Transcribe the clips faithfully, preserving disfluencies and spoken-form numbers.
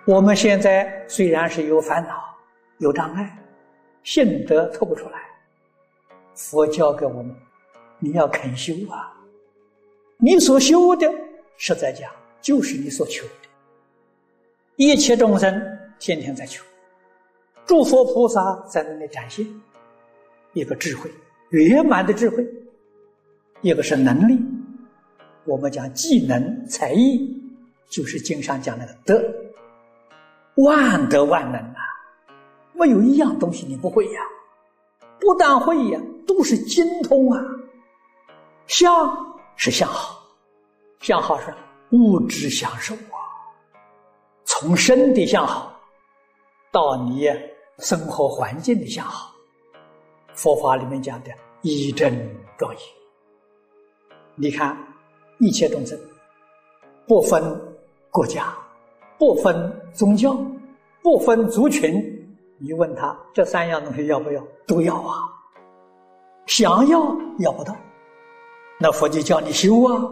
我们现在虽然是有烦恼、有障碍，信德透不出来，佛教给我们，你要肯修啊！你所修的，实在讲就是你所求的。一切众生天天在求，诸佛菩萨在那里展现一个智慧，圆满的智慧，一个是能力。我们讲技能、才艺，就是经上讲那个德，万德万能啊！没有一样东西你不会呀，不但会呀，都是精通啊。相是相好，相好是物质享受啊，从身的相好到你生活环境的相好，佛法里面讲的一真庄严。你看一切众生，不分国家，不分宗教，不分族群，你问他这三样东西要不要？都要啊。想要要不到，那佛就叫你修啊。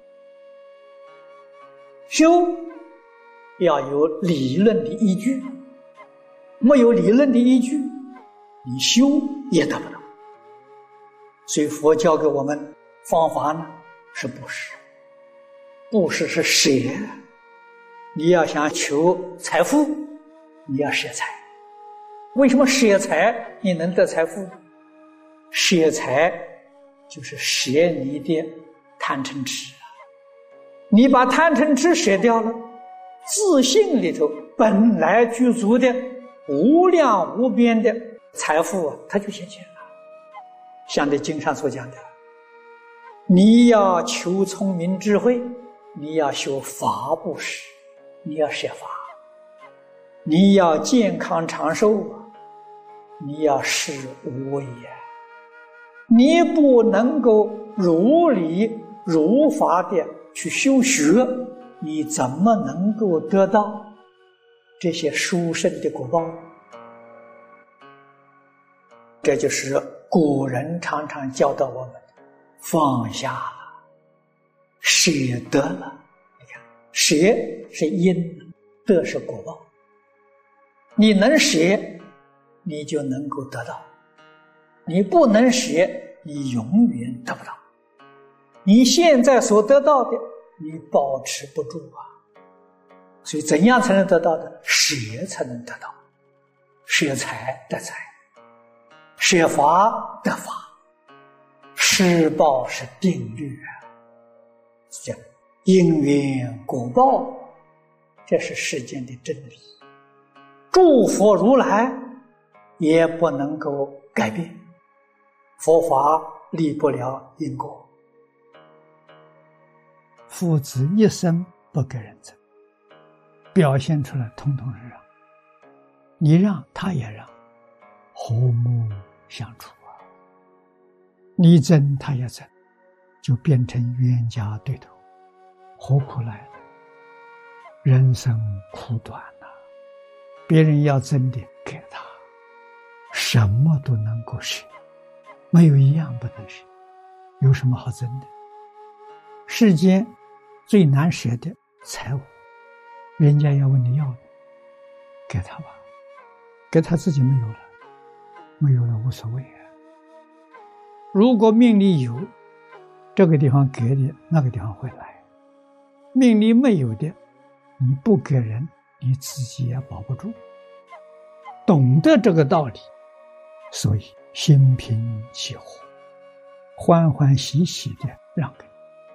修要有理论的依据，没有理论的依据，你修也得不到。所以佛教给我们方法呢，是布施。布施是舍，你要想求财富，你要舍财。为什么舍财你能得财富？舍财就是舍你的贪嗔痴，你把贪嗔痴舍掉了，自信里头本来具足的无量无边的财富啊，它就显现了。像这经上所讲的，你要求聪明智慧，你要修法布施，你要舍法；你要健康长寿，你要施无畏啊！你不能够如理如法的去修学，你怎么能够得到这些殊胜的果报？这就是古人常常教导我们放下了，舍得了。你看，舍是因，得是果报。你能舍，你就能够得到；你不能舍，你永远得不到。你现在所得到的，你保持不住啊。所以怎样才能得到的？舍才能得到，舍财得财，舍法得法，施报是定律啊。这因缘果报，这是世间的真理。诸佛如来也不能够改变，佛法离不了因果。 父子一生不给人争，表现出来统统是让，你让他也让，和睦相处啊。你争他也争，就变成冤家对头，何苦来了？人生苦短啊，别人要争的给他，什么都能够舍，没有一样不能舍，有什么好争的？世间最难舍的财物，人家要问你要，给他吧，给他自己没有了，没有了无所谓啊。如果命里有，这个地方给的，那个地方会来；命里没有的，你不给人，你自己也保不住。懂得这个道理，所以心平气和，欢欢喜喜的让给你。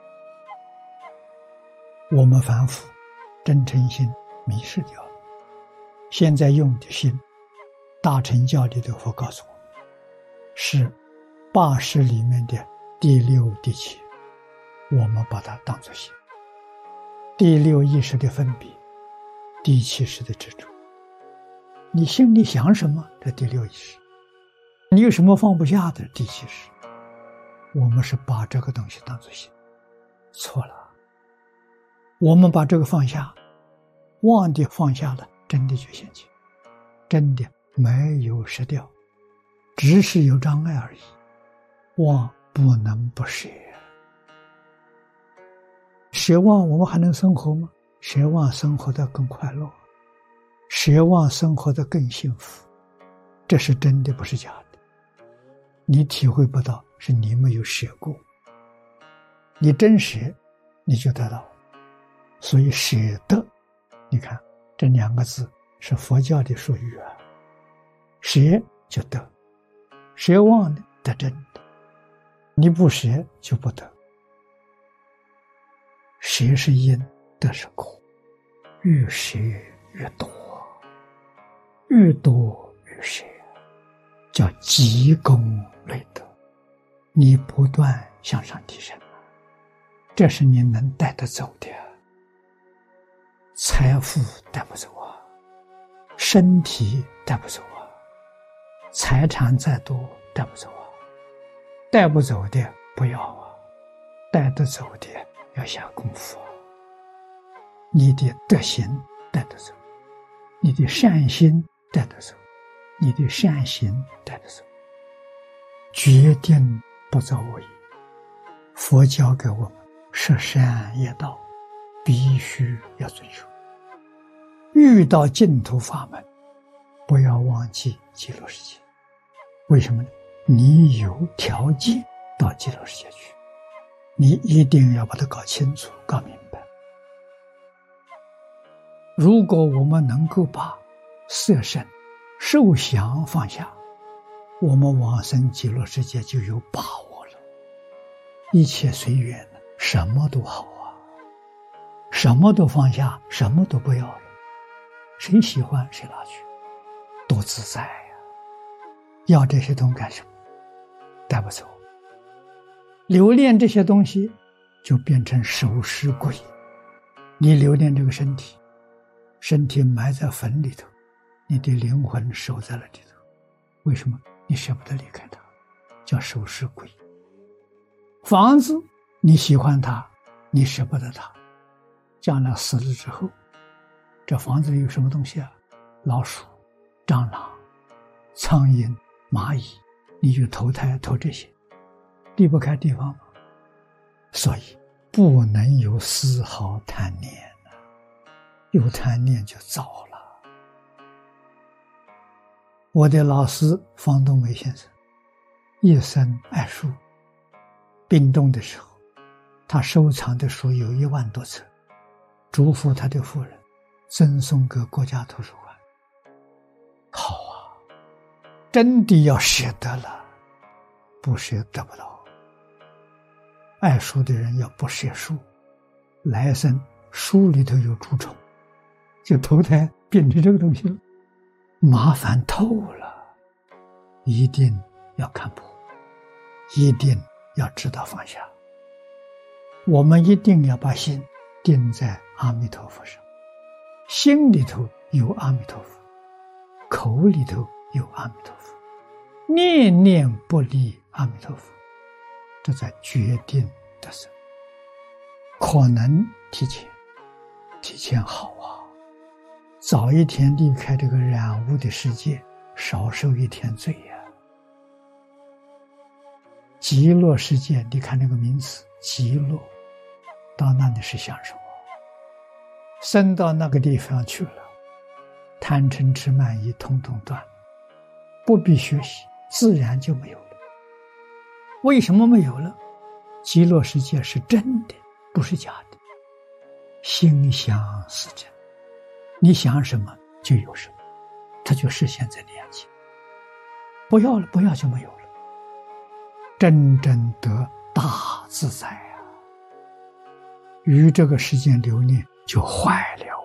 我们凡夫真诚心迷失掉了，现在用的心，大乘教里的佛告诉我们，是八识里面的第六、第七，我们把它当作心。第六意识的分别，第七识的执着。你心里想什么？这第六意识。你有什么放不下的？第七识。我们是把这个东西当作心，错了。我们把这个放下，忘的放下了，真的就现前，真的没有失掉，只是有障碍而已。忘不能不舍，舍忘我们还能生活吗？舍忘生活得更快乐。 奢望生活的更幸福，这是真的，不是假的。你体会不到，是你没有舍过。你真舍，你就得到。所以舍得，你看这两个字是佛教的术语啊。舍就得，舍忘的得真的，你不舍就不得。舍是因，得是果，越舍越多，越多越舍，叫积功累德，你不断向上提升，这是你能带得走的。财富带不走啊，身体带不走啊，财产再多带不走啊，带不走的不要啊，带得走的要下功夫啊。你的德行带得走，你的善心带得走，你的善行带得走，决定不造恶业。佛教给我们十善业道，必须要遵守。遇到净土法门，不要忘记极乐世界。为什么呢？你有条件到极乐世界去，你一定要把它搞清楚搞明白。如果我们能够把色身受想放下，我们往生极乐世界就有把握了。一切随缘，什么都好啊，什么都放下，什么都不要了，谁喜欢谁拿去，多自在呀、啊！要这些东西干什么？带不走。留恋这些东西，就变成守尸鬼。你留恋这个身体，身体埋在坟里头，你的灵魂守在了里头。为什么？你舍不得离开它，叫守尸鬼。房子你喜欢它，你舍不得它，将来死了之后，这房子里有什么东西啊？老鼠、蟑螂、苍蝇、蚂蚁，你就投胎投这些，离不开地方吗？所以不能有丝毫贪念，有贪念就糟了。我的老师方东梅先生一生爱书，病重的时候，他收藏的书有一万多册，嘱咐他的夫人赠送给国家图书馆。好啊，真的要舍得了，不舍得不到。爱书的人要不舍书，来生书里头有蛀虫，就投胎变成这个东西了，麻烦透了。一定要看破，一定要知道放下。我们一定要把心定在阿弥陀佛上，心里头有阿弥陀佛，口里头有阿弥陀佛，念念不离阿弥陀佛，这才决定得胜。可能提前提前好啊，早一天离开这个染污的世界，少受一天罪呀、啊。极乐世界，你看那个名词极乐，到那里是享受啊，升到那个地方去了，贪嗔痴慢疑统统断，不必学习，自然就没有了。为什么没有了？极乐世界是真的，不是假的。心想事成，你想什么就有什么，它就实现在你眼前。不要了，不要就没有了，真正得大自在啊！于这个世间留恋就坏了。